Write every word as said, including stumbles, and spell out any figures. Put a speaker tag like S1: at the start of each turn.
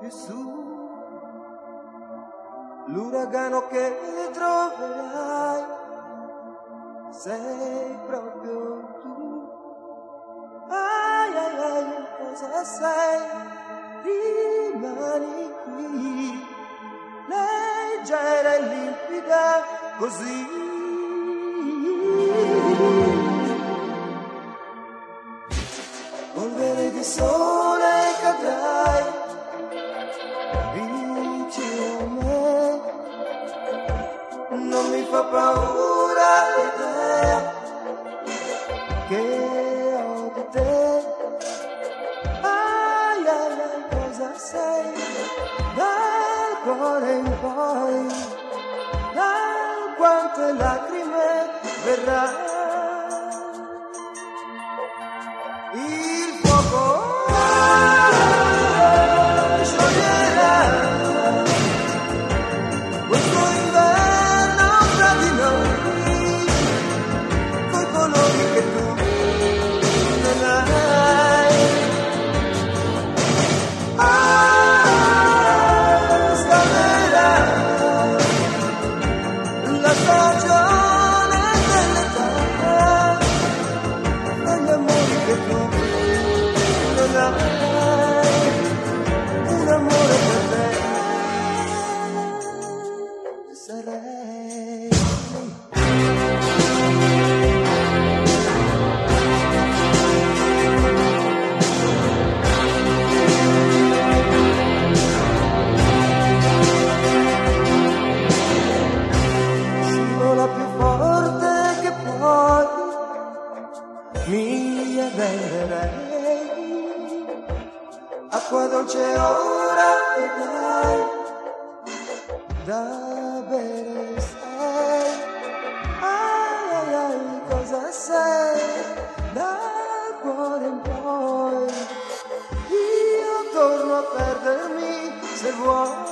S1: più su, l'uragano che troverai sei proprio tu. Ai ai ai, cosa sei? Rimani qui, leggera e limpida così. Polvere di sole cadrai vicino a me, non mi fa paura l'idea che ho di te. Ai ai ai, cosa sei? Dal cuore in poi, da quante lacrime verrà il fuoco scioglierà questo inverno tra di noi, coi colori che tu non hai. Ah, scalderà la stagione dell'età, degli amori che tu non hai, un amore per te sarei. Scivola più forte che puoi, mi arrenderei, acqua dolce ora e dai, da bere sei. Ai ai ai, cosa sei? Dal cuore in poi, io torno a perdermi se vuoi.